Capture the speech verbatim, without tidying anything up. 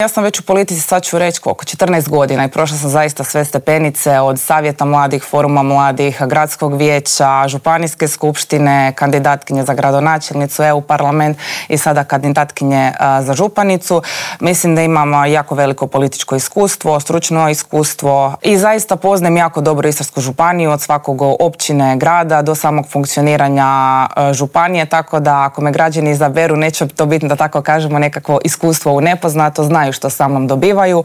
Ja sam već u politici, sad ću reći koliko, četrnaest godina i prošla sam zaista sve stepenice od savjeta mladih, foruma mladih, gradskog vijeća, županijske skupštine, kandidatkinje za gradonačelnicu, E U parlament i sada kandidatkinje za županicu. Mislim da imam jako veliko političko iskustvo, stručno iskustvo i zaista poznajem jako dobro Istarsku županiju od svakog općine, grada do samog funkcioniranja županije, tako da ako me građani izaberu neće to biti, da tako kažemo, nekakvo iskustvo u nepoznato, znaju što sa mnom dobivaju.